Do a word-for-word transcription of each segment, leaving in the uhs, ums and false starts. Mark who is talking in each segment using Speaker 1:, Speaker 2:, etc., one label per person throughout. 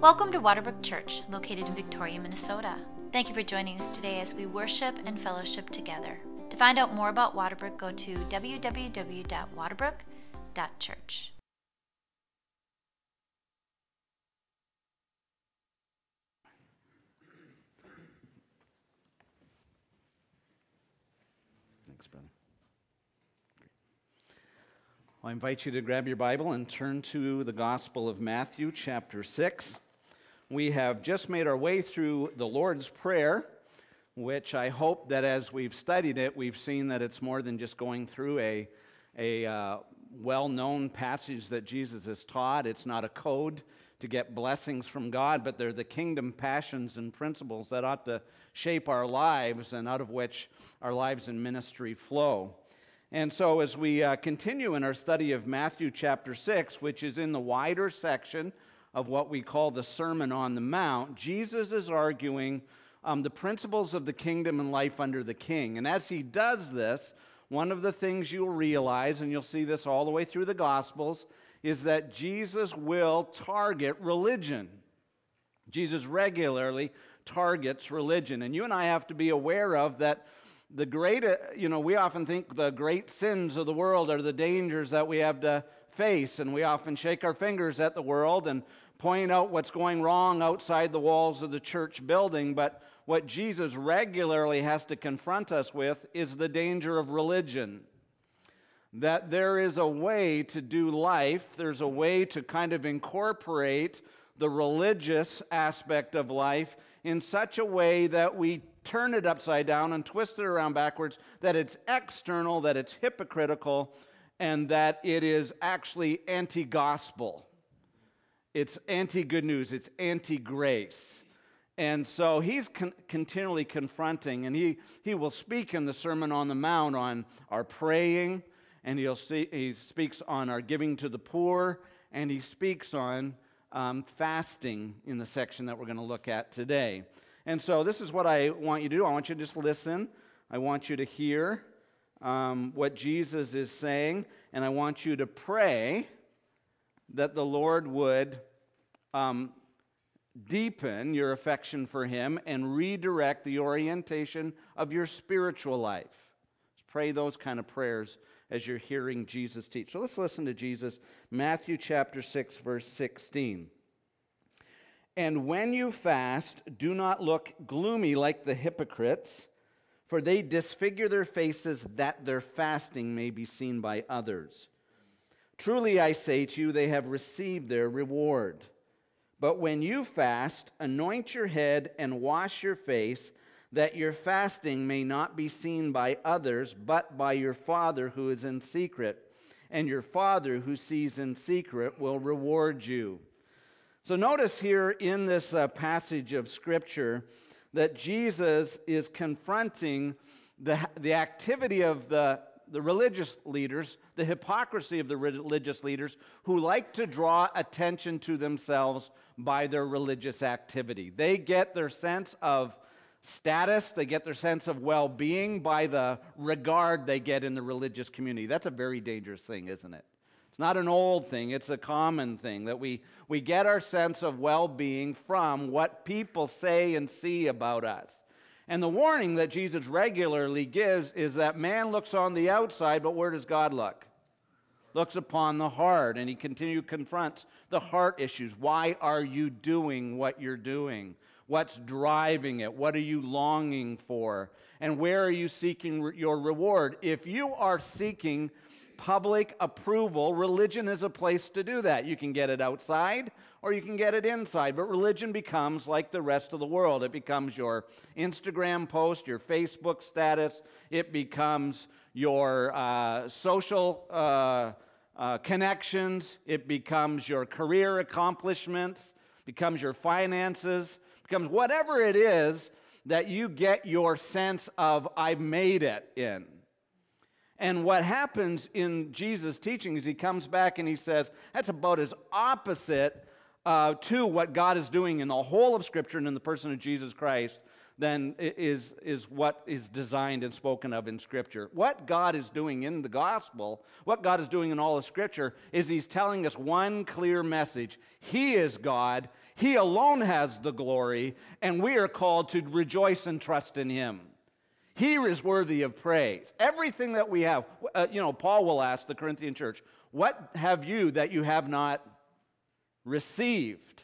Speaker 1: Welcome to Waterbrook Church, located in Victoria, Minnesota. Thank you for joining us today as we worship and fellowship together. To find out more about Waterbrook, go to w w w dot waterbrook dot church.
Speaker 2: Thanks, brother. Well, I invite you to grab your Bible and turn to the Gospel of Matthew, chapter six. We have just made our way through the Lord's Prayer, which I hope that as we've studied it, we've seen that it's more than just going through a, a uh, well-known passage that Jesus has taught. It's not a code to get blessings from God, but they're the kingdom passions and principles that ought to shape our lives and out of which our lives and ministry flow. And so as we uh, continue in our study of Matthew chapter six, which is in the wider section of what we call the Sermon on the Mount, Jesus is arguing um, the principles of the kingdom and life under the king. And as he does this, one of the things you'll realize, and you'll see this all the way through the Gospels, is that Jesus will target religion. Jesus regularly targets religion. And you and I have to be aware of that. The great, you know, we often think the great sins of the world are the dangers that we have to face, and we often shake our fingers at the world and point out what's going wrong outside the walls of the church building. But what Jesus regularly has to confront us with is the danger of religion. That there is a way to do life, there's a way to kind of incorporate the religious aspect of life in such a way that we turn it upside down and twist it around backwards, that it's external, that it's hypocritical, and that it is actually anti-gospel. It's anti-good news, it's anti-grace. And so he's con- continually confronting, and he, he will speak in the Sermon on the Mount on our praying, and he'll see, he speaks on our giving to the poor, and he speaks on um, fasting in the section that we're going to look at today. And so this is what I want you to do. I want you to just listen. I want you to hear um, what Jesus is saying, and I want you to pray that the Lord would um, deepen your affection for him and redirect the orientation of your spiritual life. Just pray those kind of prayers as you're hearing Jesus teach. So let's listen to Jesus, Matthew chapter six, verse sixteen. And when you fast, do not look gloomy like the hypocrites, for they disfigure their faces that their fasting may be seen by others. Truly I say to you, they have received their reward. But when you fast, anoint your head and wash your face, that your fasting may not be seen by others, but by your Father who is in secret. And your Father who sees in secret will reward you. So notice here in this uh, passage of Scripture that Jesus is confronting the, the activity of the, the religious leaders, the hypocrisy of the religious leaders who like to draw attention to themselves by their religious activity. They get their sense of status, they get their sense of well-being by the regard they get in the religious community. That's a very dangerous thing, isn't it? It's not an old thing, it's a common thing, that we, we get our sense of well-being from what people say and see about us. And the warning that Jesus regularly gives is that man looks on the outside, but where does God look? Looks upon the heart, and he continually confronts the heart issues. Why are you doing what you're doing? What's driving it? What are you longing for? And where are you seeking re- your reward? If you are seeking public approval, religion is a place to do that. You can get it outside or you can get it inside, but religion becomes like the rest of the world. It becomes your Instagram post, your Facebook status. It becomes your uh, social uh, uh, connections. It becomes your career accomplishments, becomes your finances, becomes whatever it is that you get your sense of I've made it in. And what happens in Jesus' teaching is he comes back and he says, that's about as opposite uh, to what God is doing in the whole of Scripture and in the person of Jesus Christ, than is, is what is designed and spoken of in Scripture. What God is doing in the gospel, what God is doing in all of Scripture, is He's telling us one clear message. He is God. He alone has the glory, and we are called to rejoice and trust in Him. He is worthy of praise. Everything that we have, uh, you know, Paul will ask the Corinthian church, what have you that you have not received?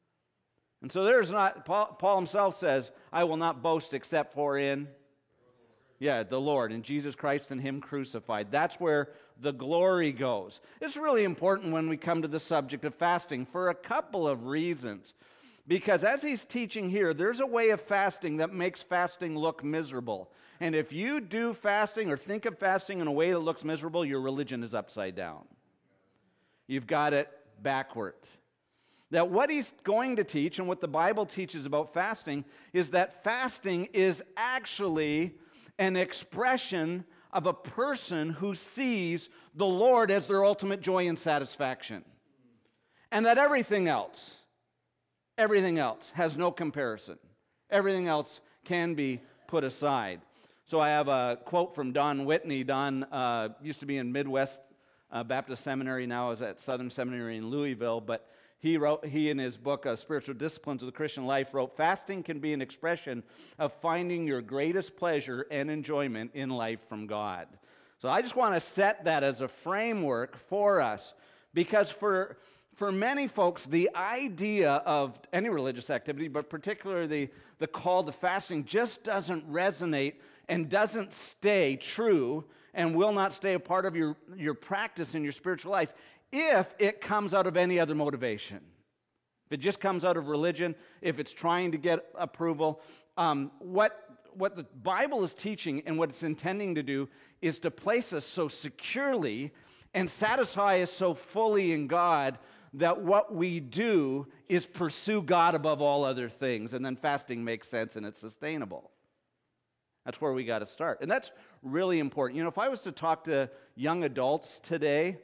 Speaker 2: And so there's not, Paul, Paul himself says, I will not boast except for in, yeah, the Lord, in Jesus Christ and Him crucified. That's where the glory goes. It's really important when we come to the subject of fasting for a couple of reasons. Because as he's teaching here, there's a way of fasting that makes fasting look miserable. And if you do fasting or think of fasting in a way that looks miserable, your religion is upside down. You've got it backwards. That what he's going to teach and what the Bible teaches about fasting is that fasting is actually an expression of a person who sees the Lord as their ultimate joy and satisfaction. And that everything else, everything else has no comparison. Everything else can be put aside. So I have a quote from Don Whitney. Don uh, used to be in Midwest uh, Baptist Seminary, now is at Southern Seminary in Louisville, but He wrote, he in his book, uh, Spiritual Disciplines of the Christian Life, wrote, fasting can be an expression of finding your greatest pleasure and enjoyment in life from God. So I just want to set that as a framework for us, because for, for many folks, the idea of any religious activity, but particularly the, the call to fasting, just doesn't resonate and doesn't stay true and will not stay a part of your, your practice in your spiritual life if it comes out of any other motivation. If it just comes out of religion, if it's trying to get approval, um, what, what the Bible is teaching and what it's intending to do is to place us so securely and satisfy us so fully in God that what we do is pursue God above all other things, and then fasting makes sense and it's sustainable. That's where we got to start. And that's really important. You know, if I was to talk to young adults today,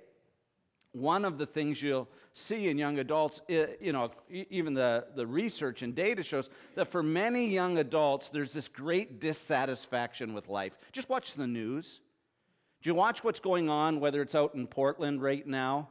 Speaker 2: one of the things you'll see in young adults, you know, even the, the research and data shows that for many young adults, there's this great dissatisfaction with life. Just watch the news. Do you watch what's going on, whether it's out in Portland right now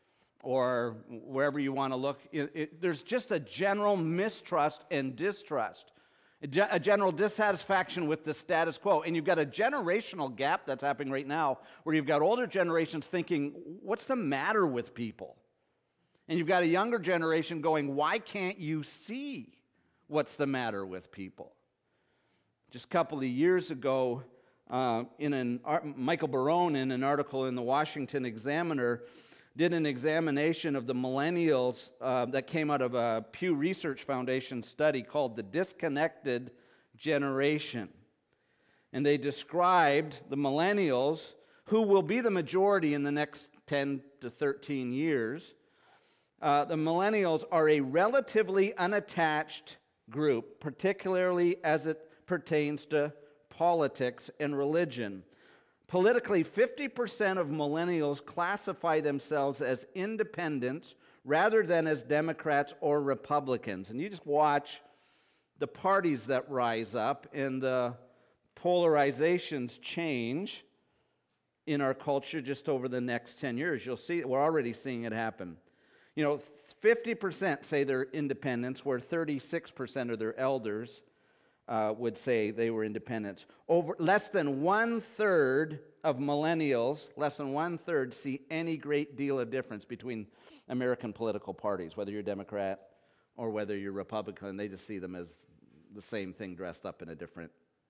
Speaker 2: or wherever you want to look? It, it, there's just a general mistrust and distrust, a, ge- a general dissatisfaction with the status quo. And you've got a generational gap that's happening right now where you've got older generations thinking, what's the matter with people? And you've got a younger generation going, why can't you see what's the matter with people? Just a couple of years ago, uh, in an Michael Barone, in an article in the Washington Examiner, did an examination of the millennials uh, that came out of a Pew Research Foundation study called The Disconnected Generation. And they described the millennials, who will be the majority in the next ten to thirteen years. Uh, the millennials are a relatively unattached group, particularly as it pertains to politics and religion. Politically, fifty percent of millennials classify themselves as independents rather than as Democrats or Republicans. And you just watch the parties that rise up and the polarizations change in our culture just over the next ten years. You'll see, we're already seeing it happen. You know, fifty percent say they're independents, where thirty-six percent of their elders uh, would say they were independents. Over less than one third of millennials, less than one third, see any great deal of difference between American political parties, whether you're Democrat or whether you're Republican. They just see them as the same thing dressed up in a different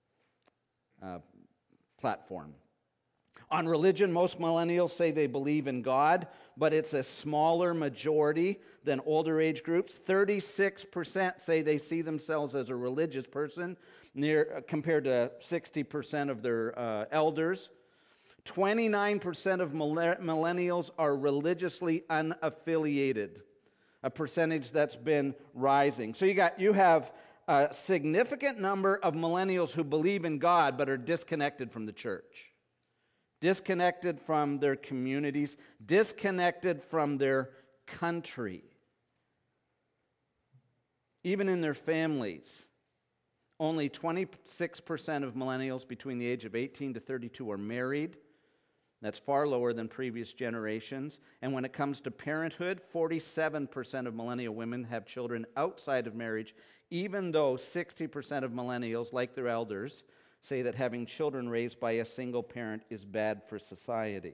Speaker 2: uh, platform. On religion, most millennials say they believe in God, but it's a smaller majority than older age groups. thirty-six percent say they see themselves as a religious person, near uh, compared to sixty percent of their uh, elders. twenty-nine percent of millennials are religiously unaffiliated, a percentage that's been rising. So you got you have a significant number of millennials who believe in God but are disconnected from the church. Disconnected from their communities, disconnected from their country, even in their families. Only twenty-six percent of millennials between the age of eighteen to thirty-two are married. That's far lower than previous generations. And when it comes to parenthood, forty-seven percent of millennial women have children outside of marriage, even though sixty percent of millennials, like their elders, say that having children raised by a single parent is bad for society.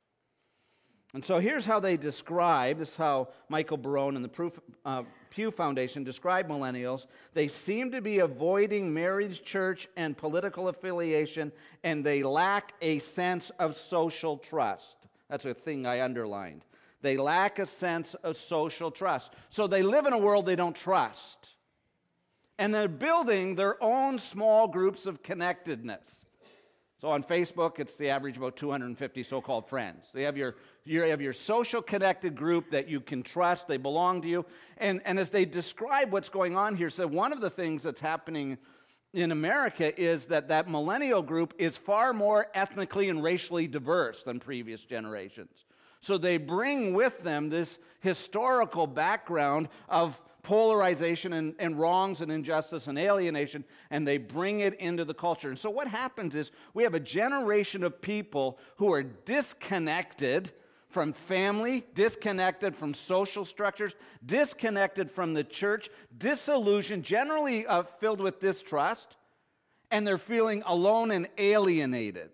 Speaker 2: And so here's how they describe, this is how Michael Barone and the Proof, uh, Pew Foundation describe millennials. They seem to be avoiding marriage, church, and political affiliation, and they lack a sense of social trust. That's a thing I underlined. They lack a sense of social trust. So they live in a world they don't trust. And they're building their own small groups of connectedness. So on Facebook, it's the average about two hundred fifty so-called friends. So you have your, you have your social connected group that you can trust. They belong to you. And, and as they describe what's going on here, so one of the things that's happening in America is that that millennial group is far more ethnically and racially diverse than previous generations. So they bring with them this historical background of polarization and, and wrongs and injustice and alienation, and they bring it into the culture. And so what happens is we have a generation of people who are disconnected from family, disconnected from social structures, disconnected from the church, disillusioned, generally uh, filled with distrust, and they're feeling alone and alienated.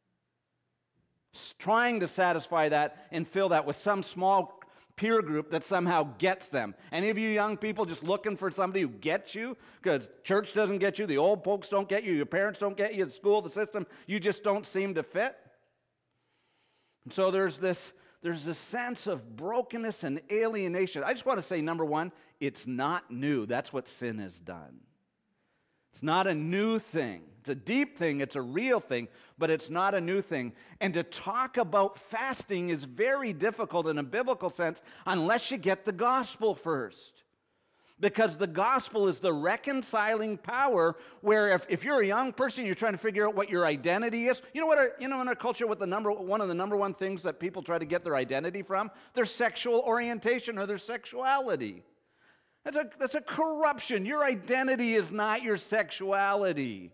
Speaker 2: Trying to satisfy that and fill that with some small peer group that somehow gets them. Any of you young people just looking for somebody who gets you? Because church doesn't get you, the old folks don't get you, your parents don't get you, the school, the system, you just don't seem to fit. And so there's this, there's this sense of brokenness and alienation. I just want to say, number one, it's not new. That's what sin has done. It's not a new thing. It's a deep thing. It's a real thing, but it's not a new thing. And to talk about fasting is very difficult in a biblical sense unless you get the gospel first. Because the gospel is the reconciling power where if, if you're a young person, you're trying to figure out what your identity is. You know what? Our, you know in our culture, what the number one of the number one things that people try to get their identity from? Their sexual orientation or their sexuality. That's a, that's a corruption. Your identity is not your sexuality.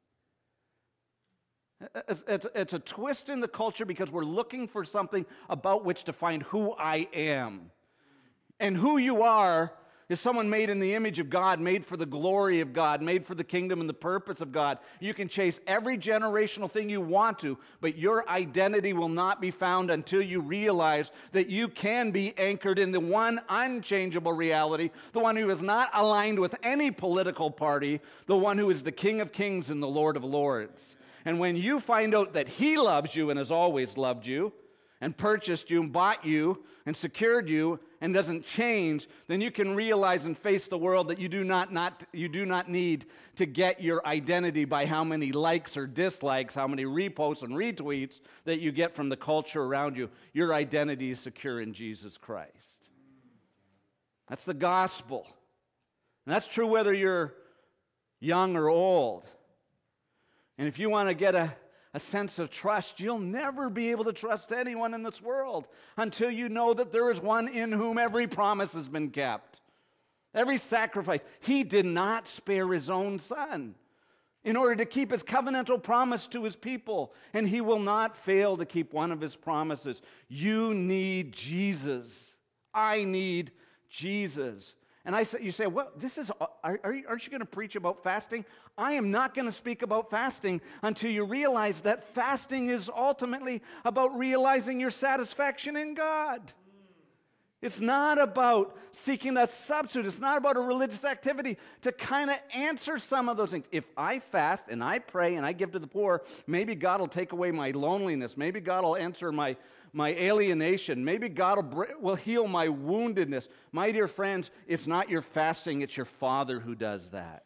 Speaker 2: It's, it's, it's a twist in the culture because we're looking for something about which to find who I am. And who you are is someone made in the image of God, made for the glory of God, made for the kingdom and the purpose of God. You can chase every generational thing you want to, but your identity will not be found until you realize that you can be anchored in the one unchangeable reality, the one who is not aligned with any political party, the one who is the King of Kings and the Lord of Lords. And when you find out that He loves you and has always loved you, and purchased you and bought you and secured you and doesn't change, then you can realize and face the world that you do not, not, you do not need to get your identity by how many likes or dislikes, how many reposts and retweets that you get from the culture around you. Your identity is secure in Jesus Christ. That's the gospel. And that's true whether you're young or old. And if you want to get a A sense of trust, you'll never be able to trust anyone in this world until you know that there is one in whom every promise has been kept. Every sacrifice. He did not spare His own Son in order to keep His covenantal promise to His people, and He will not fail to keep one of His promises. You need Jesus. I need Jesus. And I say, you say, well, this is, are, are you, aren't you going to preach about fasting? I am not going to speak about fasting until you realize that fasting is ultimately about realizing your satisfaction in God. It's not about seeking a substitute. It's not about a religious activity to kind of answer some of those things. If I fast and I pray and I give to the poor, maybe God will take away my loneliness. Maybe God will answer my my alienation. Maybe God will, will heal my woundedness. My dear friends, it's not your fasting, it's your Father who does that.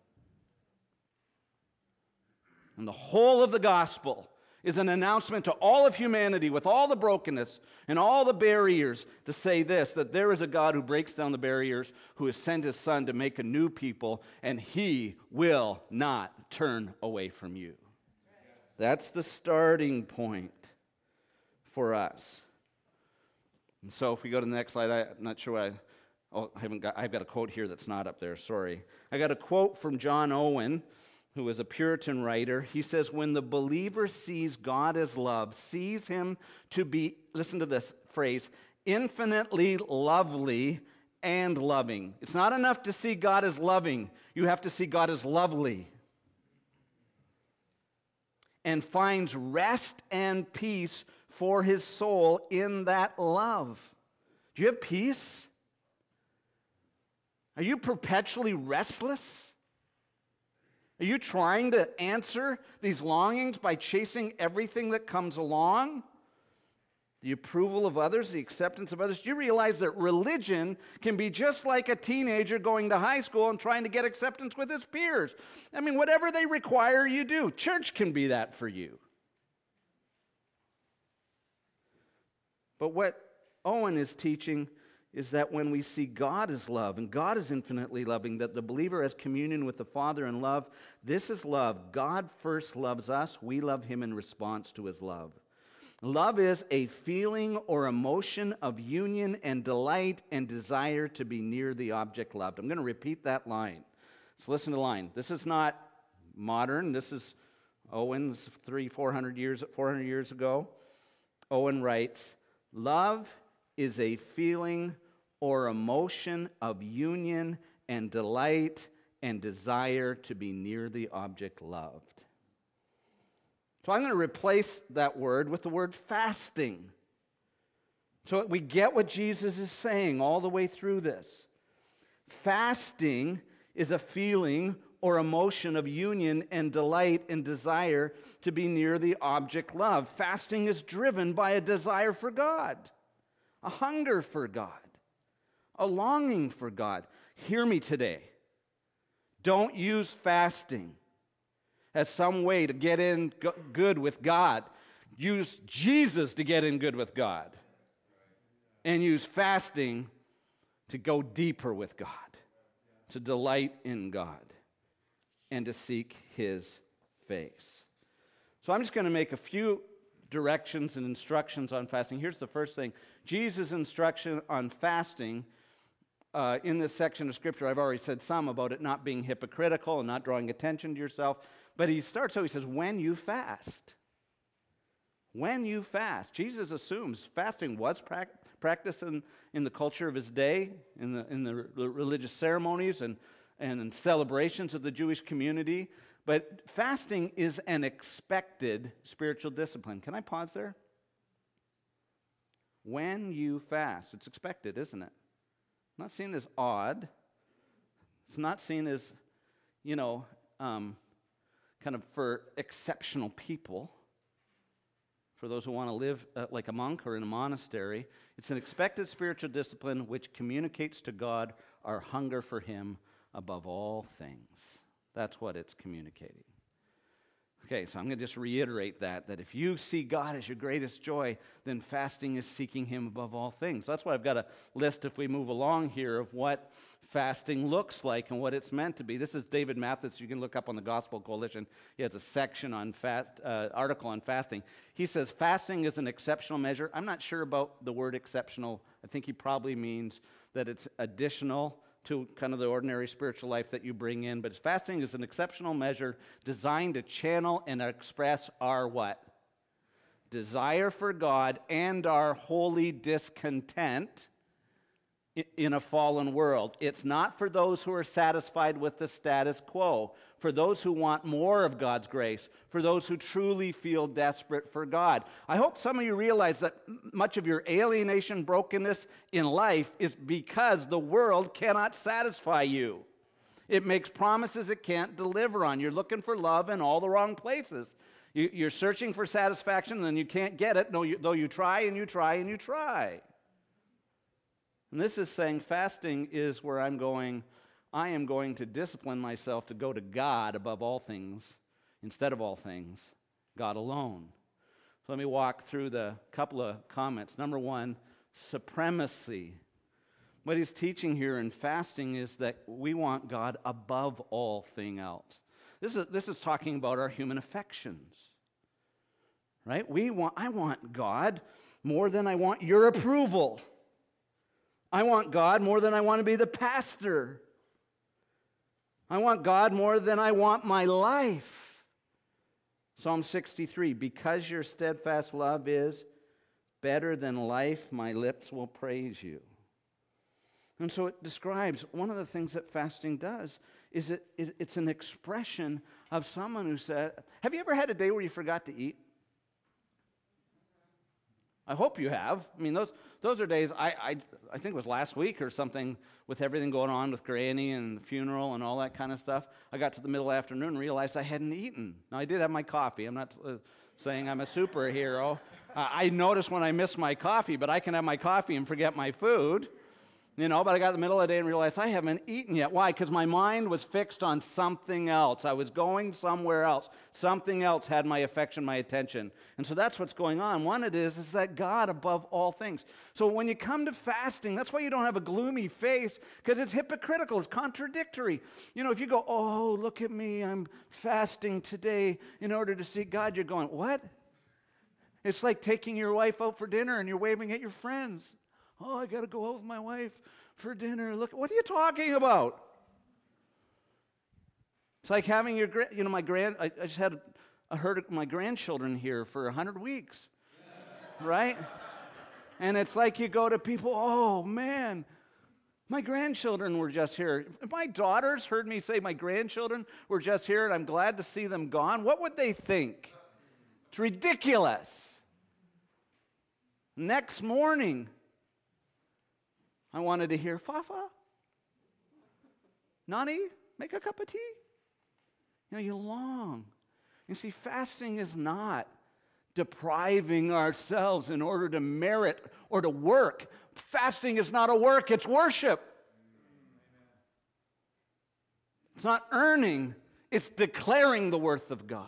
Speaker 2: And the whole of the gospel is an announcement to all of humanity with all the brokenness and all the barriers to say this, that there is a God who breaks down the barriers, who has sent His Son to make a new people, and He will not turn away from you. That's the starting point for us. And so if we go to the next slide, I'm not sure what I, Oh, I haven't got, I've got a quote here that's not up there, sorry. I got a quote from John Owen, who is a Puritan writer. He says, when the believer sees God as love, sees him to be, listen to this phrase, infinitely lovely and loving. It's not enough to see God as loving. You have to see God as lovely. And finds rest and peace for his soul in that love. Do you have peace? Are you perpetually restless? Are you trying to answer these longings by chasing everything that comes along? The approval of others, the acceptance of others. Do you realize that religion can be just like a teenager going to high school and trying to get acceptance with his peers? I mean, whatever they require, you do. Church can be that for you. But what Owen is teaching is that when we see God as love, and God is infinitely loving, that the believer has communion with the Father in love, this is love. God first loves us. We love him in response to his love. Love is a feeling or emotion of union and delight and desire to be near the object loved. I'm going to repeat that line. So listen to the line. This is not modern. This is Owen's three, four hundred years, four hundred years ago. Owen writes, love is a feeling or emotion of union and delight and desire to be near the object loved. So I'm going to replace that word with the word fasting. So we get what Jesus is saying all the way through this. Fasting is a feeling or emotion of union and delight and desire to be near the object loved. Fasting is driven by a desire for God, a hunger for God, a longing for God. Hear me today. Don't use fasting as some way to get in good with God. Use Jesus to get in good with God. And use fasting to go deeper with God, to delight in God, and to seek his face. So I'm just going to make a few directions and instructions on fasting. Here's the first thing. Jesus' instruction on fasting uh, in this section of Scripture, I've already said some about it not being hypocritical and not drawing attention to yourself. But he starts out, he says, when you fast. When you fast. Jesus assumes fasting was pra- practiced in, in the culture of his day, in the, in the re- religious ceremonies and, and celebrations of the Jewish community. But fasting is an expected spiritual discipline. Can I pause there? When you fast. It's expected, isn't it? Not seen as odd. It's not seen as, you know, um, kind of for exceptional people, for those who want to live uh, like a monk or in a monastery. It's an expected spiritual discipline which communicates to God our hunger for him above all things. That's what it's communicating. Okay, so I'm going to just reiterate that, that if you see God as your greatest joy, then fasting is seeking him above all things. That's why I've got a list, if we move along here, of what fasting looks like and what it's meant to be. This is David Mathis. You can look up on the Gospel Coalition. He has a section on fast, uh, article on fasting. He says fasting is an exceptional measure. I'm not sure about the word exceptional. I think he probably means that it's additional to kind of the ordinary spiritual life that you bring in. But fasting is an exceptional measure designed to channel and express our what? Desire for God and our holy discontent in a fallen world. It's not for those who are satisfied with the status quo, for those who want more of God's grace, for those who truly feel desperate for God. I hope some of you realize that much of your alienation, brokenness in life is because the world cannot satisfy you. It makes promises it can't deliver on. You're looking for love in all the wrong places. You're searching for satisfaction and you can't get it, though you try and you try and you try. And this is saying fasting is where I'm going, I am going to discipline myself to go to God above all things, instead of all things, God alone. So let me walk through the couple of comments. Number one, supremacy. What he's teaching here in fasting is that we want God above all thing else. This is, this is talking about our human affections, right? We want, I want God more than I want your approval. I want God more than I want to be the pastor. I want God more than I want my life. Psalm sixty-three, because your steadfast love is better than life, my lips will praise you. And so it describes, one of the things that fasting does is it, it, it's an expression of someone who said, have you ever had a day where you forgot to eat? I hope you have. I mean, those those are days, I, I I think it was last week or something, with everything going on with Granny and the funeral and all that kind of stuff. I got to the middle of the afternoon and realized I hadn't eaten. Now, I did have my coffee. I'm not uh, saying I'm a superhero. Uh, I notice when I miss my coffee, but I can have my coffee and forget my food. You know, but I got in the middle of the day and realized I haven't eaten yet. Why? Because my mind was fixed on something else. I was going somewhere else. Something else had my affection, my attention. And so that's what's going on. One, it is, is that God above all things. So when you come to fasting, that's why you don't have a gloomy face, because it's hypocritical. It's contradictory. You know, if you go, oh, look at me, I'm fasting today in order to see God, you're going, what? It's like taking your wife out for dinner and you're waving at your friends. Oh, I got to go out with my wife for dinner. Look, what are you talking about? It's like having your, you know, my grand, I, I just had a herd of my grandchildren here for a hundred weeks, right? And it's like you go to people, oh man, my grandchildren were just here. If my daughters heard me say my grandchildren were just here and I'm glad to see them gone, what would they think? It's ridiculous. Next morning, I wanted to hear, Fafa, Nani, make a cup of tea. You know, you long. You see, fasting is not depriving ourselves in order to merit or to work. Fasting is not a work, it's worship. It's not earning, it's declaring the worth of God.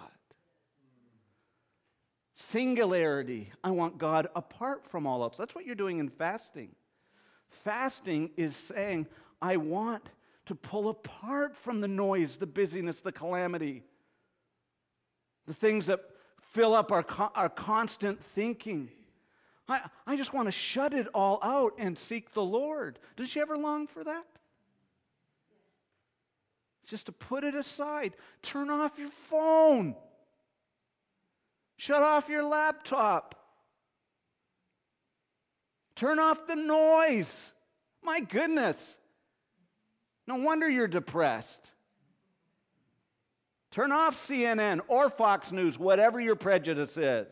Speaker 2: Singularity. I want God apart from all else. That's what you're doing in fasting. Fasting is saying, I want to pull apart from the noise, the busyness, the calamity, the things that fill up our, our constant thinking. I, I just want to shut it all out and seek the Lord. Does you ever long for that? Just to put it aside. Turn off your phone. Shut off your laptop. Turn off the noise. My goodness. No wonder you're depressed. Turn off C N N or Fox News, whatever your prejudice is.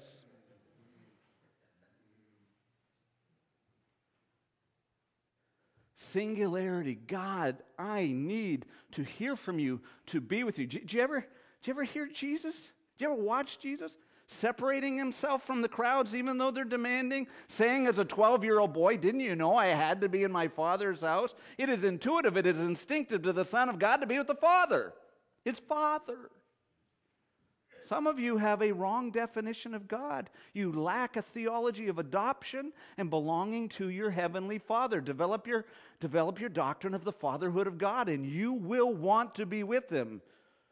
Speaker 2: Singularity. God, I need to hear from you, to be with you. Did you ever, did you ever hear Jesus? Did you ever watch Jesus? Separating himself from the crowds even though they're demanding, saying as a twelve-year-old boy, didn't you know I had to be in my Father's house? It is intuitive, it is instinctive to the Son of God to be with the Father, his Father. Some of you have a wrong definition of God. You lack a theology of adoption and belonging to your Heavenly Father. Develop your, develop your doctrine of the fatherhood of God, and you will want to be with him.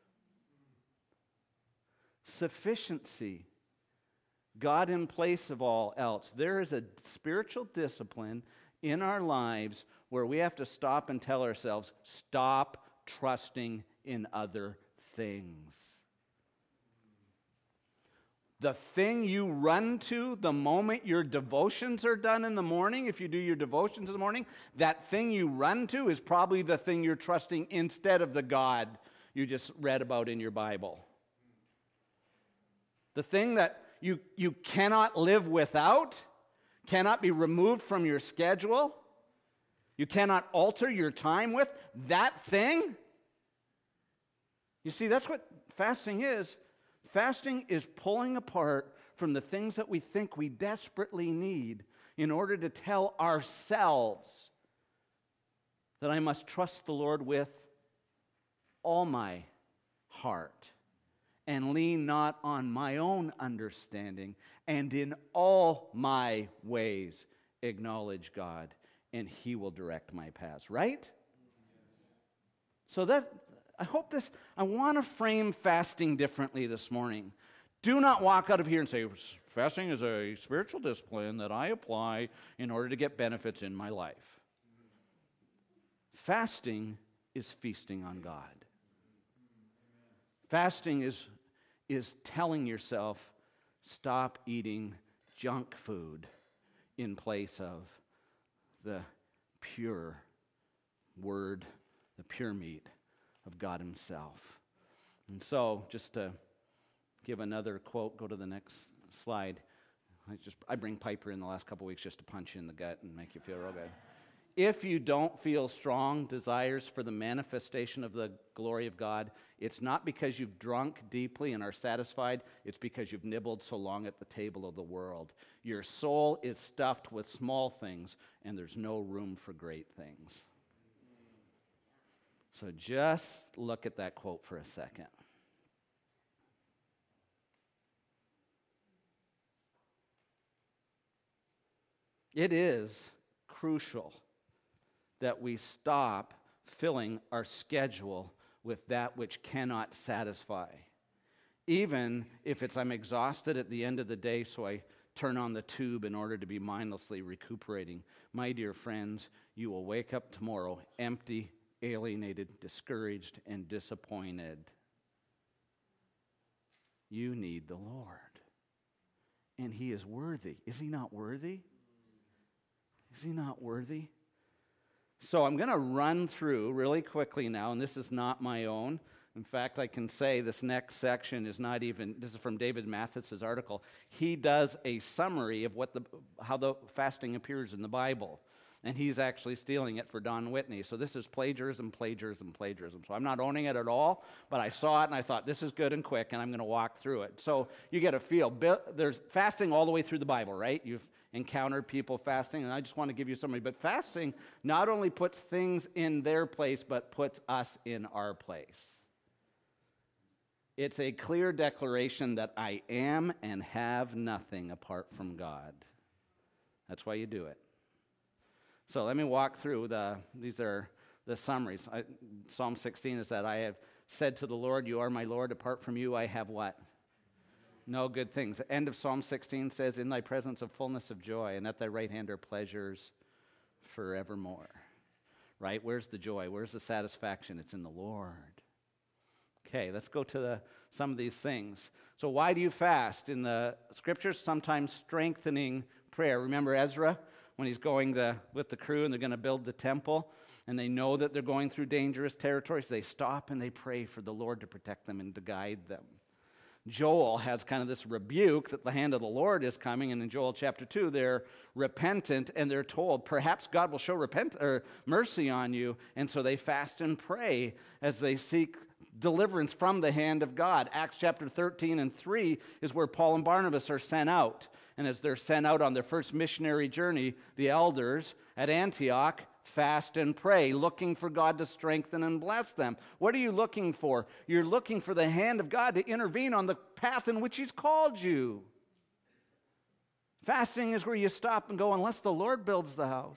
Speaker 2: Sufficiency. God in place of all else. There is a spiritual discipline in our lives where we have to stop and tell ourselves, stop trusting in other things. The thing you run to the moment your devotions are done in the morning, if you do your devotions in the morning, that thing you run to is probably the thing you're trusting instead of the God you just read about in your Bible. The thing that you, you cannot live without, cannot be removed from your schedule, you cannot alter your time with, that thing. You see, that's what fasting is. Fasting is pulling apart from the things that we think we desperately need in order to tell ourselves that I must trust the Lord with all my heart and lean not on my own understanding, and in all my ways acknowledge God, and he will direct my paths, right? So that, I hope this, I want to frame fasting differently this morning. Do not walk out of here and say, fasting is a spiritual discipline that I apply in order to get benefits in my life. Fasting is feasting on God. Fasting is, is telling yourself, stop eating junk food in place of the pure word, the pure meat of God himself. And so, just to give another quote, go to the next slide. I just I bring Piper in the last couple weeks just to punch you in the gut and make you feel real good. If you don't feel strong desires for the manifestation of the glory of God, it's not because you've drunk deeply and are satisfied, it's because you've nibbled so long at the table of the world. Your soul is stuffed with small things, and there's no room for great things. So just look at that quote for a second. It is crucial that we stop filling our schedule with that which cannot satisfy. Even if it's I'm exhausted at the end of the day, so I turn on the tube in order to be mindlessly recuperating. My dear friends, you will wake up tomorrow empty, alienated, discouraged, and disappointed. You need the Lord. And he is worthy. Is he not worthy? Is he not worthy? So I'm going to run through really quickly now, and this is not my own. In fact, I can say this next section is not even, this is from David Mathis's article. He does a summary of what the how the fasting appears in the Bible. And he's actually stealing it for Don Whitney. So this is plagiarism, plagiarism, plagiarism. So I'm not owning it at all, but I saw it and I thought, this is good and quick, and I'm going to walk through it. So you get a feel. There's fasting all the way through the Bible, right? You've encountered people fasting, and I just want to give you summary. But fasting not only puts things in their place, but puts us in our place. It's a clear declaration that I am and have nothing apart from God. That's why you do it. So let me walk through the, these are the summaries. I, Psalm sixteen is that I have said to the Lord, you are my Lord, apart from you I have what? No good things. The end of Psalm sixteen says, in thy presence of fullness of joy, and at thy right hand are pleasures forevermore. Right? Where's the joy? Where's the satisfaction? It's in the Lord. Okay, let's go to the, some of these things. So why do you fast? In the scriptures, sometimes strengthening prayer. Remember Ezra? When he's going the, with the crew and they're going to build the temple, and they know that they're going through dangerous territories, they stop and they pray for the Lord to protect them and to guide them. Joel has kind of this rebuke that the hand of the Lord is coming, and in Joel chapter two, they're repentant and they're told, perhaps God will show repent or mercy on you, and so they fast and pray as they seek deliverance from the hand of God. Acts chapter thirteen and three is where Paul and Barnabas are sent out. And as they're sent out on their first missionary journey, the elders at Antioch fast and pray, looking for God to strengthen and bless them. What are you looking for? You're looking for the hand of God to intervene on the path in which he's called you. Fasting is where you stop and go, unless the Lord builds the house,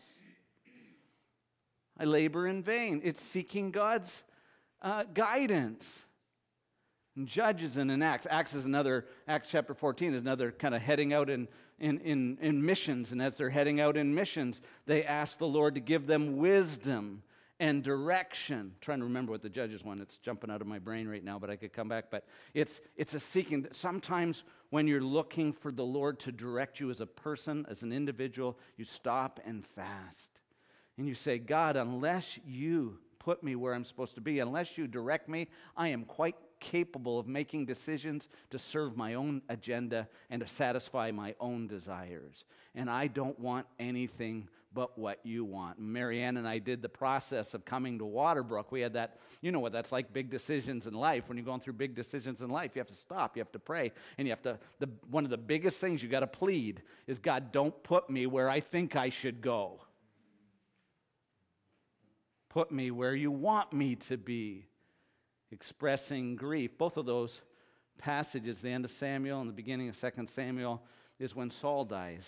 Speaker 2: I labor in vain. It's seeking God's uh, guidance. And Judges and in Acts. Acts is another, Acts chapter fourteen is another kind of heading out in, in, in, in missions. And as they're heading out in missions, they ask the Lord to give them wisdom and direction. I'm trying to remember what the Judges one, it's jumping out of my brain right now, but I could come back. But it's, it's a seeking. Sometimes when you're looking for the Lord to direct you as a person, as an individual, you stop and fast. And you say, God, unless you put me where I'm supposed to be, unless you direct me, I am quite capable of making decisions to serve my own agenda and to satisfy my own desires. And I don't want anything but what you want. Marianne and I did the process of coming to Waterbrook. We had that, you know what that's like, big decisions in life. When you're going through big decisions in life, you have to stop, you have to pray, and you have to, the, one of the biggest things you got to plead is, God, don't put me where I think I should go. Put me where you want me to be. Expressing grief. Both of those passages, the end of Samuel and the beginning of Second Samuel, is when Saul dies.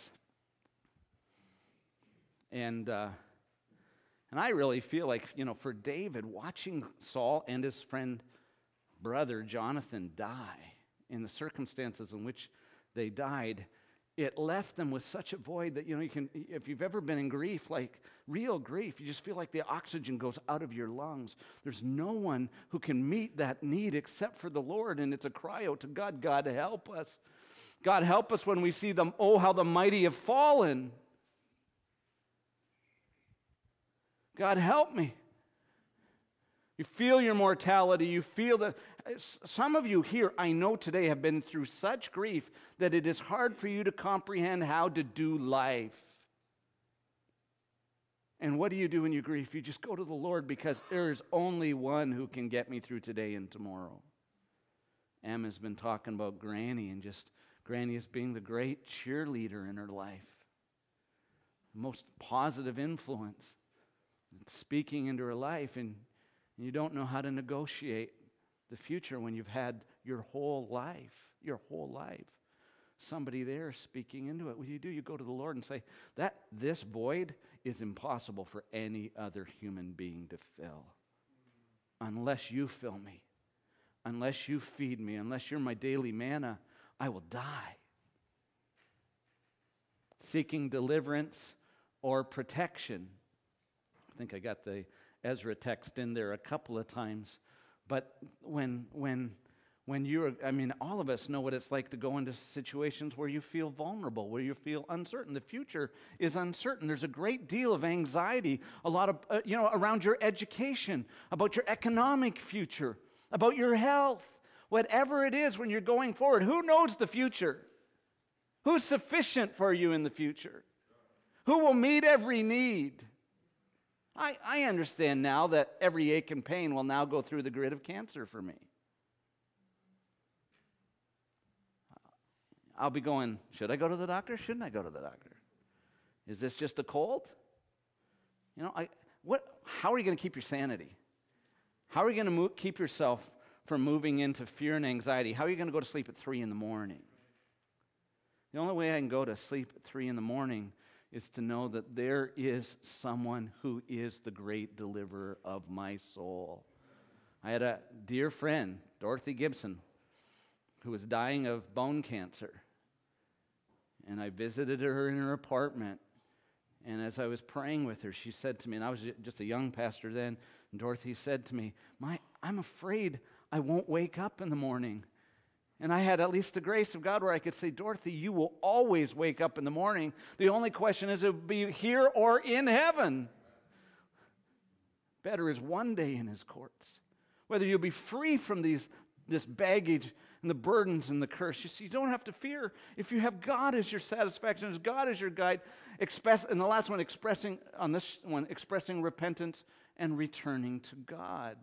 Speaker 2: And uh, and I really feel like, you know, for David, watching Saul and his friend, brother Jonathan die in the circumstances in which they died, it left them with such a void that, you know, you can, if you've ever been in grief, like real grief, you just feel like the oxygen goes out of your lungs. There's no one who can meet that need except for the Lord, and it's a cry out to God, God help us. God help us when we see them, oh, how the mighty have fallen. God help me. You feel your mortality. You feel that some of you here, I know today, have been through such grief that it is hard for you to comprehend how to do life. And what do you do when you grieve? You just go to the Lord, because there is only one who can get me through today and tomorrow. Emma's been talking about Granny, and just Granny as being the great cheerleader in her life, the most positive influence, speaking into her life, and you don't know how to negotiate the future when you've had your whole life, your whole life, somebody there speaking into it. What do you do? You go to the Lord and say, that this void is impossible for any other human being to fill. Unless you fill me, unless you feed me, unless you're my daily manna, I will die. Seeking deliverance or protection. I think I got the Ezra text in there a couple of times. But when when when you're, I mean, all of us know what it's like to go into situations where you feel vulnerable, where you feel uncertain. The future is uncertain. There's a great deal of anxiety, a lot of, uh, you know, around your education, about your economic future, about your health, whatever it is when you're going forward. Who knows the future? Who's sufficient for you in the future? Who will meet every need? I, I understand now that every ache and pain will now go through the grid of cancer for me. I'll be going, should I go to the doctor? Shouldn't I go to the doctor? Is this just a cold? You know, I what? How are you going to keep your sanity? How are you going to move, keep yourself from moving into fear and anxiety? How are you going to go to sleep at three in the morning? The only way I can go to sleep at three in the morning is to know that there is someone who is the great deliverer of my soul. I had a dear friend, Dorothy Gibson, who was dying of bone cancer. And I visited her in her apartment. And as I was praying with her, she said to me, and I was just a young pastor then, and Dorothy said to me, "My, I'm afraid I won't wake up in the morning." And I had at least the grace of God where I could say, "Dorothy, you will always wake up in the morning. The only question is, it will be here or in heaven. Better is one day in his courts. Whether you'll be free from these this baggage and the burdens and the curse. You see, you don't have to fear if you have God as your satisfaction, as God as your guide. Express, and the last one, expressing on this one, expressing repentance and returning to God.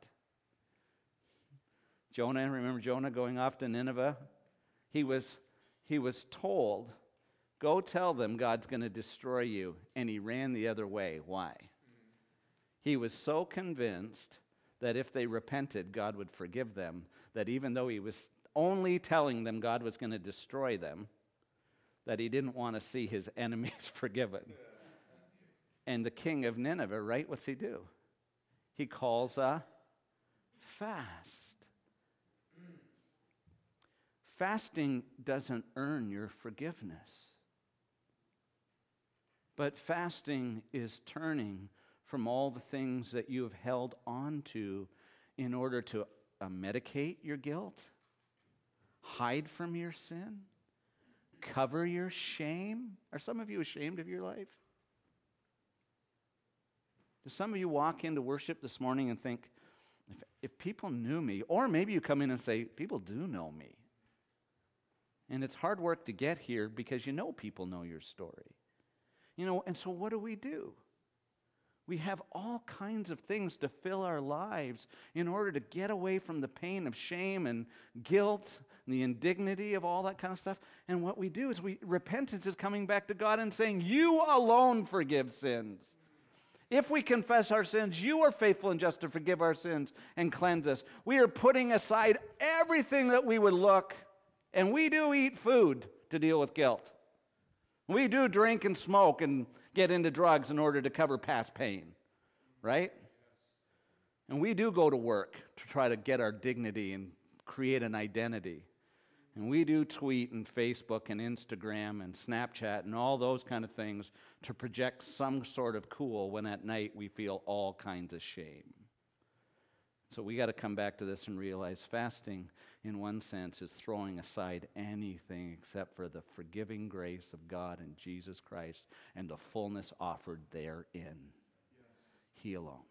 Speaker 2: Jonah, remember Jonah going off to Nineveh? He was, he was told, go tell them God's going to destroy you. And he ran the other way. Why? He was so convinced that if they repented, God would forgive them, that even though he was only telling them God was going to destroy them, that he didn't want to see his enemies forgiven. And the king of Nineveh, right, what's he do? He calls a fast. Fasting doesn't earn your forgiveness. But fasting is turning from all the things that you have held on to in order to uh, medicate your guilt, hide from your sin, cover your shame. Are some of you ashamed of your life? Do some of you walk into worship this morning and think, if, if people knew me, or maybe you come in and say, people do know me. And it's hard work to get here because you know people know your story. You know, and so what do we do? We have all kinds of things to fill our lives in order to get away from the pain of shame and guilt and the indignity of all that kind of stuff. And what we do is we repentance is coming back to God and saying, you alone forgive sins. If we confess our sins, you are faithful and just to forgive our sins and cleanse us. We are putting aside everything that we would look, and we do eat food to deal with guilt. We do drink and smoke and get into drugs in order to cover past pain, right? And we do go to work to try to get our dignity and create an identity. And we do tweet and Facebook and Instagram and Snapchat and all those kind of things to project some sort of cool when at night we feel all kinds of shame. So we got to come back to this and realize fasting, in one sense, is throwing aside anything except for the forgiving grace of God in Jesus Christ and the fullness offered therein. Yes. He alone.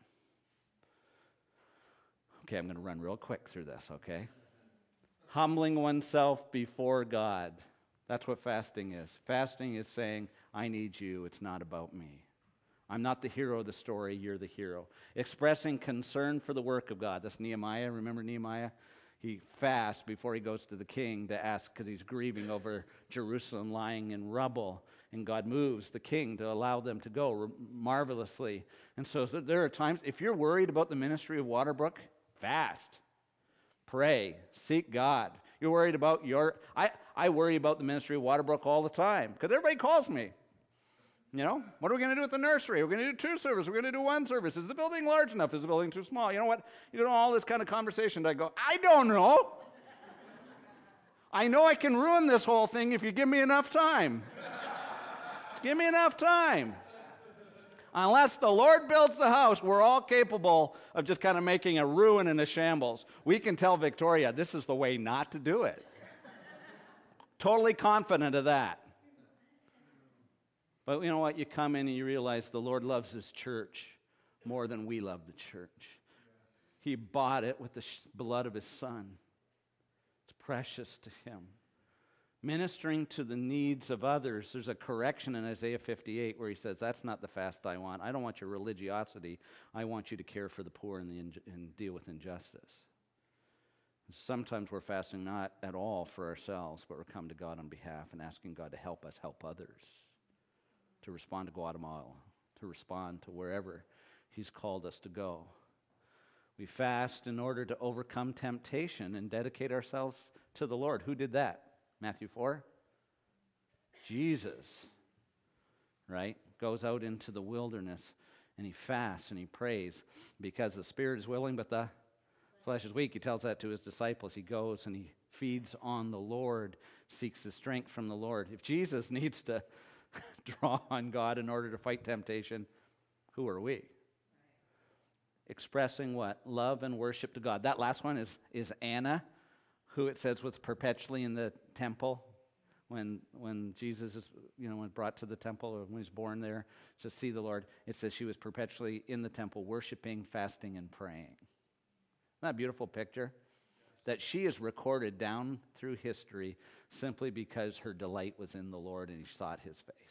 Speaker 2: Okay, I'm going to run real quick through this, okay? Humbling oneself before God. That's what fasting is. Fasting is saying, I need you, it's not about me. I'm not the hero of the story, you're the hero. Expressing concern for the work of God. That's Nehemiah. Remember Nehemiah? He fasts before he goes to the king to ask, because he's grieving over Jerusalem lying in rubble. And God moves the king to allow them to go marvelously. And so, so there are times, if you're worried about the ministry of Waterbrook, fast. Pray. Seek God. You're worried about your... I, I worry about the ministry of Waterbrook all the time, because everybody calls me. You know, what are we going to do with the nursery? We're going to do two services. We're going to do one service. Is the building large enough? Is the building too small? You know what? You know, all this kind of conversation. I go, I don't know. I know I can ruin this whole thing if you give me enough time. Give me enough time. Unless the Lord builds the house, we're all capable of just kind of making a ruin and a shambles. We can tell Victoria, this is the way not to do it. Totally confident of that. But you know what? You come in and you realize the Lord loves His church more than we love the church. He bought it with the blood of His Son. It's precious to Him. Ministering to the needs of others. There's a correction in Isaiah fifty-eight where he says, that's not the fast I want. I don't want your religiosity. I want you to care for the poor and, the inj- and deal with injustice. Sometimes we're fasting not at all for ourselves, but we're coming to God on behalf and asking God to help us help others. To respond to Guatemala, to respond to wherever He's called us to go. We fast in order to overcome temptation and dedicate ourselves to the Lord. Who did that? Matthew four? Jesus, right? Goes out into the wilderness and He fasts and He prays because the spirit is willing but the flesh is weak. He tells that to His disciples. He goes and He feeds on the Lord, seeks the strength from the Lord. If Jesus needs to draw on God in order to fight temptation, who are we? Expressing what? Love and worship to God. That last one is, is Anna, who it says was perpetually in the temple when when Jesus is, you know, when brought to the temple or when He's born there to see the Lord. It says she was perpetually in the temple worshiping, fasting, and praying. Isn't that a beautiful picture? That she is recorded down through history simply because her delight was in the Lord and she sought His face.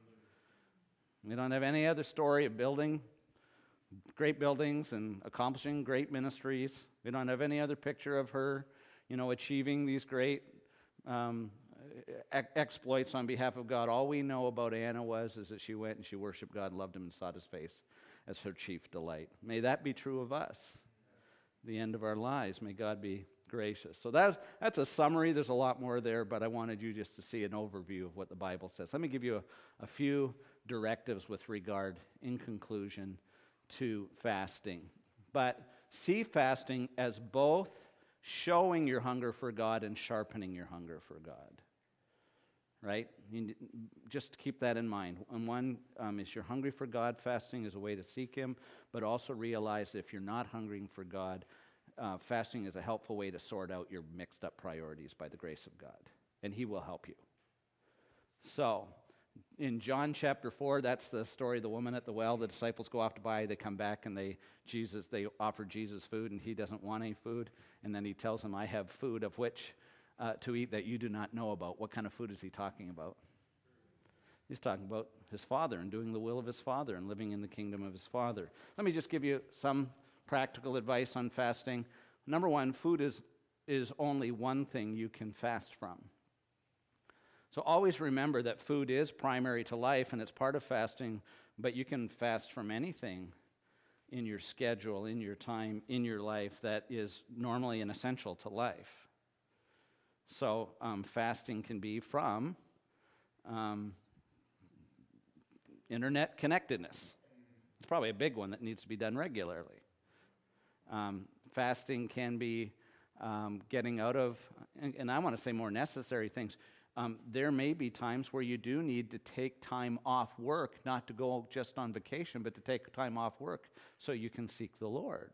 Speaker 2: We don't have any other story of building great buildings and accomplishing great ministries. We don't have any other picture of her, you know, achieving these great um, e- exploits on behalf of God. All we know about Anna was is that she went and she worshiped God, loved Him, and sought His face as her chief delight. May that be true of us. The end of our lives, may God be gracious. So that's, that's a summary. There's a lot more there, but I wanted you just to see an overview of what the Bible says. Let me give you a, a few directives with regard, in conclusion, to fasting. But see fasting as both showing your hunger for God and sharpening your hunger for God. Right? You just keep that in mind. And one um, is you're hungry for God. Fasting is a way to seek Him, but also realize if you're not hungering for God, Uh, fasting is a helpful way to sort out your mixed up priorities by the grace of God, and He will help you. So, in John chapter four, that's the story of the woman at the well. The disciples go off to buy. They come back and they Jesus they offer Jesus food, and He doesn't want any food. And then He tells them, "I have food of which uh, to eat that you do not know about." What kind of food is He talking about? He's talking about His Father and doing the will of His Father and living in the kingdom of His Father. Let me just give you some practical advice on fasting. Number one, food is, is only one thing you can fast from. So always remember that food is primary to life and it's part of fasting, but you can fast from anything in your schedule, in your time, in your life that is normally an essential to life. So um, fasting can be from um, internet connectedness. It's probably a big one that needs to be done regularly. Um, fasting can be um, getting out of, and, and I want to say more necessary things. Um, there may be times where you do need to take time off work, not to go just on vacation, but to take time off work so you can seek the Lord.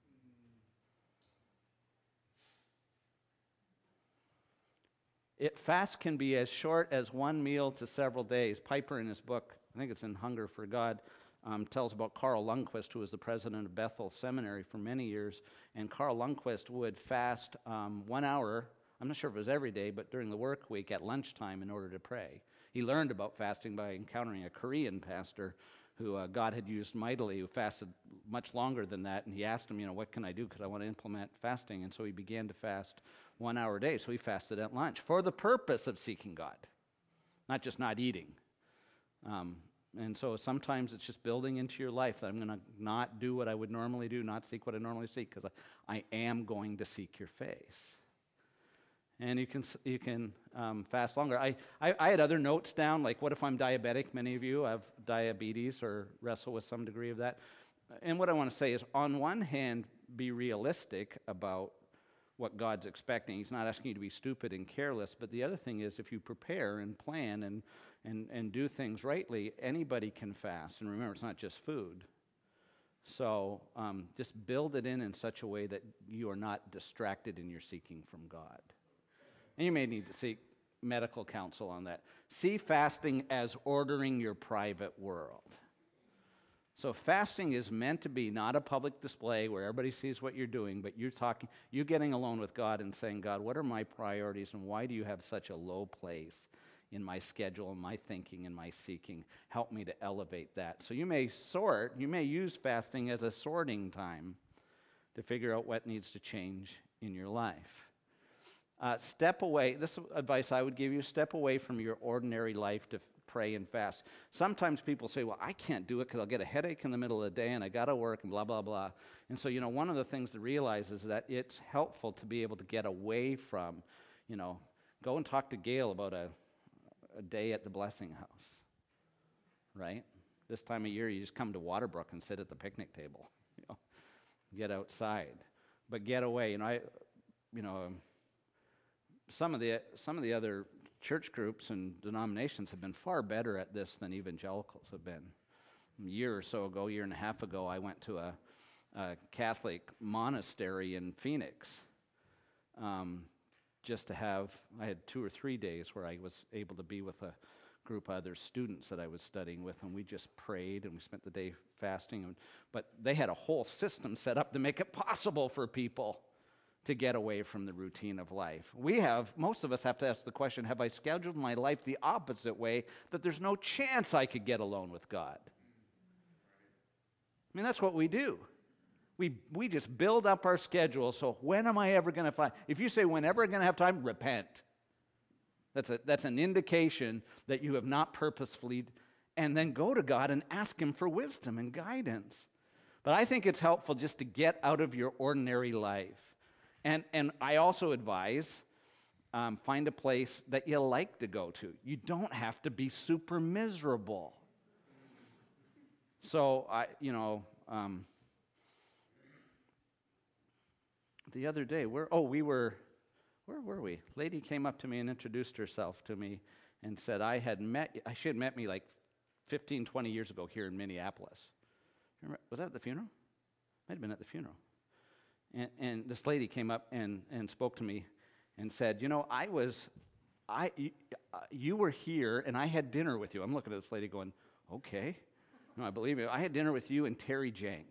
Speaker 2: It, fast can be as short as one meal to several days. Piper, in his book, I think it's in Hunger for God, um, tells about Carl Lundquist, who was the president of Bethel Seminary for many years. And Carl Lundquist would fast um, one hour, I'm not sure if it was every day, but during the work week at lunchtime in order to pray. He learned about fasting by encountering a Korean pastor who uh, God had used mightily, who fasted much longer than that. And he asked him, you know, what can I do? Because I want to implement fasting. And so he began to fast one hour a day. So he fasted at lunch for the purpose of seeking God, not just not eating. Um, and so sometimes it's just building into your life that I'm going to not do what I would normally do, not seek what I normally seek, because I, I am going to seek your face. And you can you can um, fast longer. I, I, I had other notes down, like what if I'm diabetic? Many of you have diabetes or wrestle with some degree of that. And what I want to say is, on one hand, be realistic about what God's expecting. He's not asking you to be stupid and careless. But the other thing is, if you prepare and plan and, and, and do things rightly, anybody can fast. And remember, it's not just food. So um, just build it in in such a way that you are not distracted in your seeking from God. And you may need to seek medical counsel on that. See fasting as ordering your private world. So fasting is meant to be not a public display where everybody sees what you're doing, but you're talking, you're getting alone with God and saying, God, what are my priorities and why do you have such a low place in my schedule and my thinking and my seeking? Help me to elevate that. So you may sort, you may use fasting as a sorting time to figure out what needs to change in your life. Uh, step away, this advice I would give you, step away from your ordinary life to pray and fast. Sometimes people say, well, I can't do it because I'll get a headache in the middle of the day and I got to work and blah, blah, blah. And so, you know, one of the things to realize is that it's helpful to be able to get away from, you know, go and talk to Gail about a, a day at the Blessing House, right? This time of year, you just come to Waterbrook and sit at the picnic table, you know, get outside. But get away. You know, I, you know, some of the some of the other church groups and denominations have been far better at this than evangelicals have been. A year or so ago, a year and a half ago, I went to a, a Catholic monastery in Phoenix um, just to have, I had two or three days where I was able to be with a group of other students that I was studying with, and we just prayed and we spent the day fasting. And, but they had a whole system set up to make it possible for people to get away from the routine of life. We have, most of us have to ask the question, have I scheduled my life the opposite way that there's no chance I could get alone with God? I mean, that's what we do. We we just build up our schedule, so when am I ever going to find, if you say whenever I'm going to have time, repent. That's a that's an indication that you have not purposefully, and then go to God and ask Him for wisdom and guidance. But I think it's helpful just to get out of your ordinary life. And and I also advise, um, find a place that you like to go to. You don't have to be super miserable. So, I, you know, um, the other day, where oh, we were, where were we? Lady came up to me and introduced herself to me and said I had met, she had met me like fifteen, twenty years ago here in Minneapolis. Remember, was that at the funeral? Might have been at the funeral. And, and this lady came up and, and spoke to me and said, you know, I was, I, you, uh, you were here and I had dinner with you. I'm looking at this lady going, okay. No, I believe you. I had dinner with you and Terry Jank.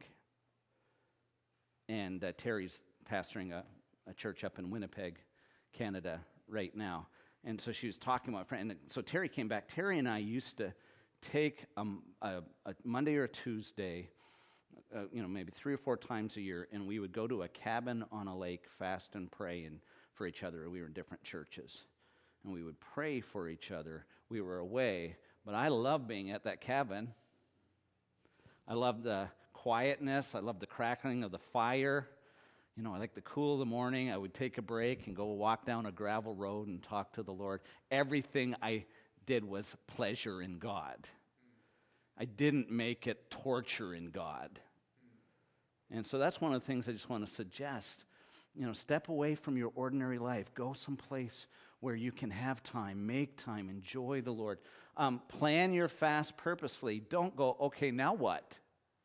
Speaker 2: And uh, Terry's pastoring a, a church up in Winnipeg, Canada right now. And so she was talking about a friend. And so Terry came back. Terry and I used to take um, a, a Monday or a Tuesday, Uh, you know, maybe three or four times a year, and we would go to a cabin on a lake, fast and pray and for each other. We were in different churches, and we would pray for each other. We were away, but I loved being at that cabin. I loved the quietness. I loved the crackling of the fire. You know, I liked the cool of the morning. I would take a break and go walk down a gravel road and talk to the Lord. Everything I did was pleasure in God. I didn't make it torture in God. And so that's one of the things I just want to suggest. You know, step away from your ordinary life. Go someplace where you can have time, make time, enjoy the Lord. Um, plan your fast purposefully. Don't go, okay, now what?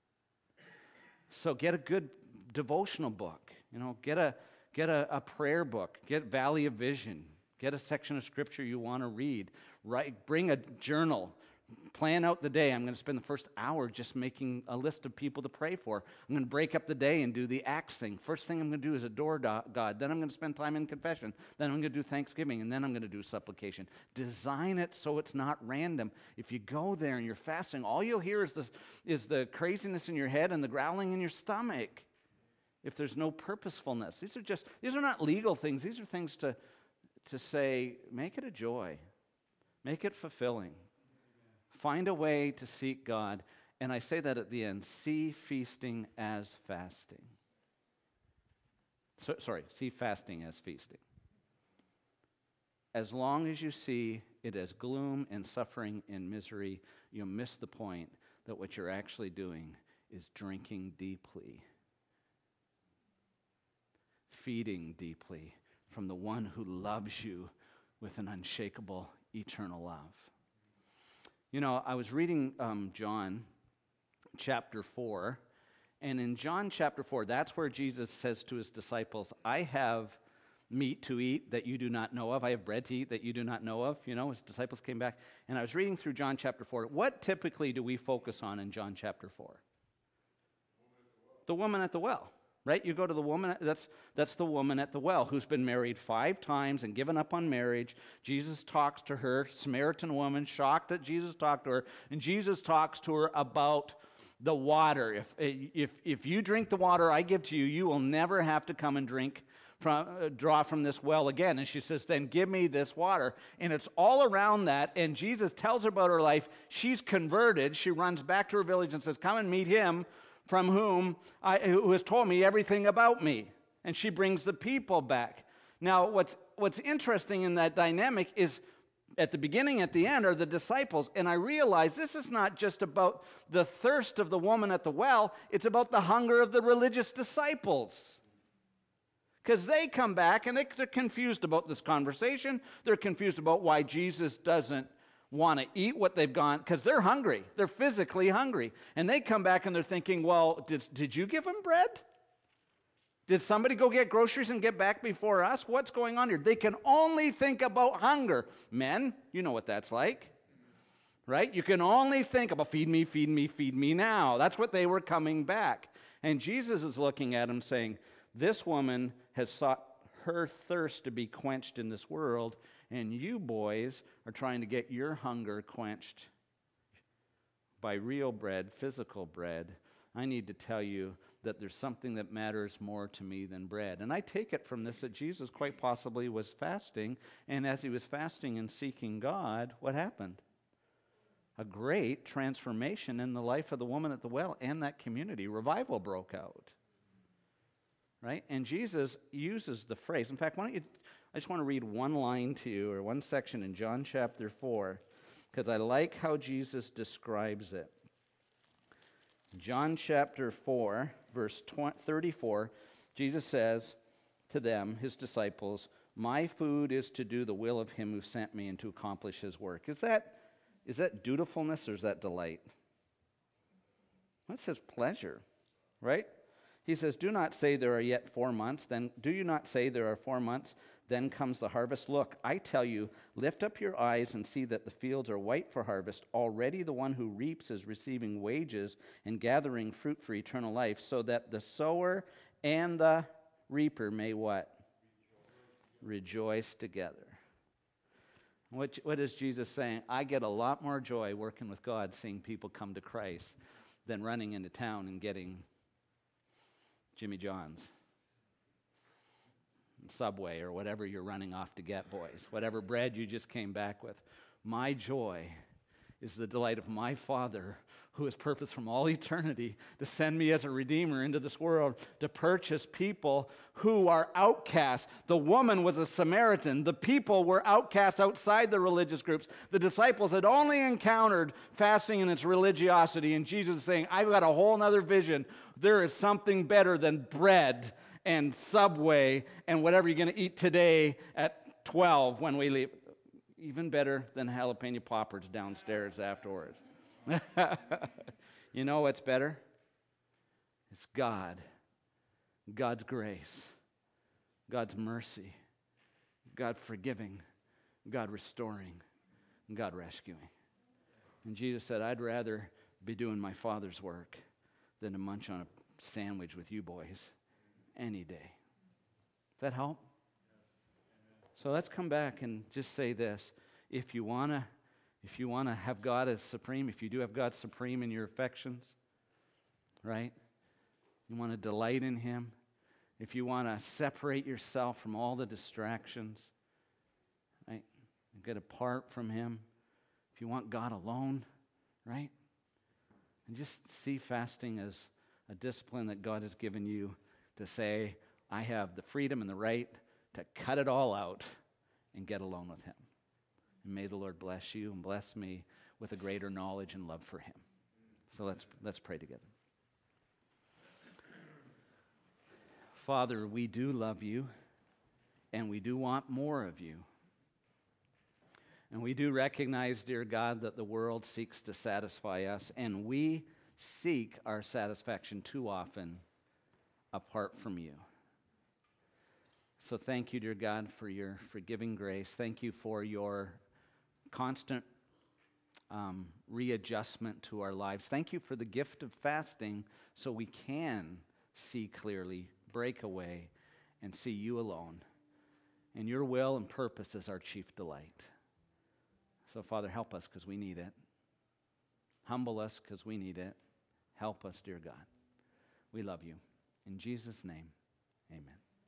Speaker 2: So get a good devotional book. You know, get a get a, a prayer book. Get Valley of Vision. Get a section of scripture you want to read. Write, bring a journal. Plan out the day. I'm going to spend the first hour just making a list of people to pray for. I'm going to break up the day and do the Acts thing. First thing I'm going to do is adore God. Then I'm going to spend time in confession. Then I'm going to do Thanksgiving. And then I'm going to do supplication. Design it so it's not random. If you go there and you're fasting, all you'll hear is, this, is the craziness in your head and the growling in your stomach. If there's no purposefulness. These are just, these are not legal things. These are things to, to say, make it a joy. Make it fulfilling. Find a way to seek God. And I say that at the end. See feasting as fasting. So, sorry, see fasting as feasting. As long as you see it as gloom and suffering and misery, you'll miss the point that what you're actually doing is drinking deeply, feeding deeply from the one who loves you with an unshakable eternal love. You know, I was reading um, John chapter four, and in John chapter four, that's where Jesus says to his disciples, I have meat to eat that you do not know of. I have bread to eat that you do not know of. You know, his disciples came back, and I was reading through John chapter four. What typically do we focus on in John chapter four? The woman at the well. Right? You go to the woman, that's, that's the woman at the well who's been married five times and given up on marriage. Jesus talks to her, Samaritan woman, shocked that Jesus talked to her, and Jesus talks to her about the water. If, if, if you drink the water I give to you, you will never have to come and drink from, uh, draw from this well again. And she says, then give me this water. And it's all around that, and Jesus tells her about her life. She's converted. She runs back to her village and says, come and meet him from whom I, who has told me everything about me. And she brings the people back. Now, what's what's interesting in that dynamic is at the beginning, at the end, are the disciples. And I realize this is not just about the thirst of the woman at the well, it's about the hunger of the religious disciples. Because they come back and they, they're confused about this conversation. They're confused about why Jesus doesn't want to eat what they've gone, because they're hungry. They're physically hungry. And they come back and they're thinking, well, did, did you give them bread? Did somebody go get groceries and get back before us? What's going on here? They can only think about hunger. Men, you know what that's like, right? You can only think about feed me, feed me, feed me now. That's what they were coming back. And Jesus is looking at them saying, this woman has sought her thirst to be quenched in this world, and you boys are trying to get your hunger quenched by real bread, physical bread. I need to tell you that there's something that matters more to me than bread. And I take it from this that Jesus quite possibly was fasting, and as he was fasting and seeking God, what happened? A great transformation in the life of the woman at the well and that community. Revival broke out. Right? And Jesus uses the phrase. In fact, why don't you, I just want to read one line to you, or one section in John chapter four, because I like how Jesus describes it. John chapter four, verse thirty-four, Jesus says to them, his disciples, my food is to do the will of him who sent me and to accomplish his work. Is that, is that dutifulness or is that delight? That's his pleasure, right? He says, do not say there are yet four months. Then do you not say there are four months? Then comes the harvest. Look, I tell you, lift up your eyes and see that the fields are white for harvest. Already the one who reaps is receiving wages and gathering fruit for eternal life, so that the sower and the reaper may what? Rejoice together. What, what is Jesus saying? I get a lot more joy working with God, seeing people come to Christ, than running into town and getting Jimmy John's, Subway, or whatever you're running off to get, boys. Whatever bread you just came back with. My joy is the delight of my Father, who has purposed from all eternity to send me as a redeemer into this world to purchase people who are outcasts. The woman was a Samaritan. The people were outcasts outside the religious groups. The disciples had only encountered fasting and its religiosity, and Jesus is saying, I've got a whole other vision. There is something better than bread and Subway and whatever you're going to eat today at twelve when we leave. Even better than jalapeno poppers downstairs afterwards. You know what's better? It's God. God's grace. God's mercy. God forgiving. God restoring. God rescuing. And Jesus said, I'd rather be doing my Father's work than to munch on a sandwich with you boys any day. Does that help? So let's come back and just say this. If you want to if you want to have God as supreme, if you do have God supreme in your affections, right? You want to delight in Him. If you want to separate yourself from all the distractions, right? And get apart from Him. If you want God alone, right? And just see fasting as a discipline that God has given you to say, I have the freedom and the right to cut it all out and get alone with Him. And may the Lord bless you and bless me with a greater knowledge and love for Him. So let's let's pray together. Father, we do love you, and we do want more of you. And we do recognize, dear God, that the world seeks to satisfy us, and we seek our satisfaction too often apart from you. So thank you, dear God, for your forgiving grace. Thank you for your constant um, readjustment to our lives. Thank you for the gift of fasting so we can see clearly, break away, and see you alone. And your will and purpose is our chief delight. So, Father, help us because we need it. Humble us because we need it. Help us, dear God. We love you. In Jesus' name, amen.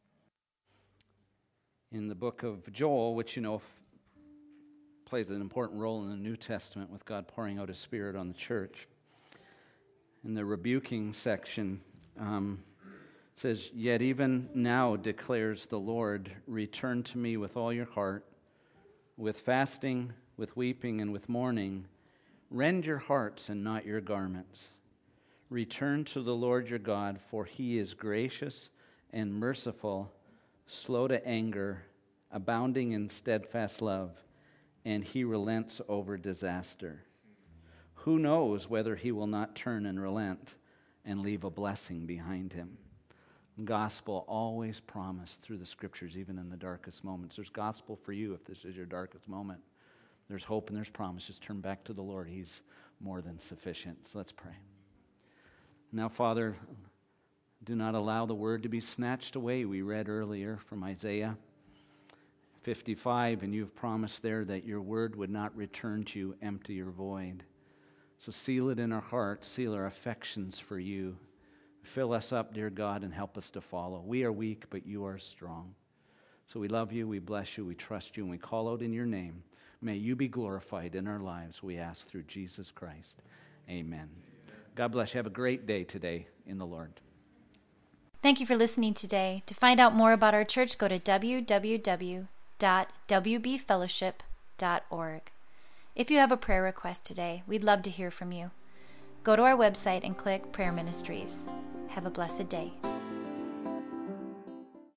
Speaker 2: In the book of Joel, which you know f- plays an important role in the New Testament with God pouring out His Spirit on the church, in the rebuking section, um, it says, Yet even now declares the Lord, return to me with all your heart, with fasting, with weeping, and with mourning. Rend your hearts and not your garments. Return to the Lord your God, for He is gracious and merciful, slow to anger, abounding in steadfast love, and He relents over disaster. Who knows whether He will not turn and relent and leave a blessing behind Him? Gospel always promised through the Scriptures, even in the darkest moments. There's gospel for you if this is your darkest moment. There's hope and there's promise. Just turn back to the Lord. He's more than sufficient. So let's pray. Now, Father, do not allow the word to be snatched away. We read earlier from Isaiah fifty-five, and you've promised there that your word would not return to you empty or void. So seal it in our hearts, seal our affections for you. Fill us up, dear God, and help us to follow. We are weak, but you are strong. So we love you, we bless you, we trust you, and we call out in your name. May you be glorified in our lives, we ask through Jesus Christ. Amen. God bless you. Have a great day today in the Lord.
Speaker 1: Thank you for listening today. To find out more about our church, go to w w w dot w b fellowship dot org. If you have a prayer request today, we'd love to hear from you. Go to our website and click Prayer Ministries. Have a blessed day.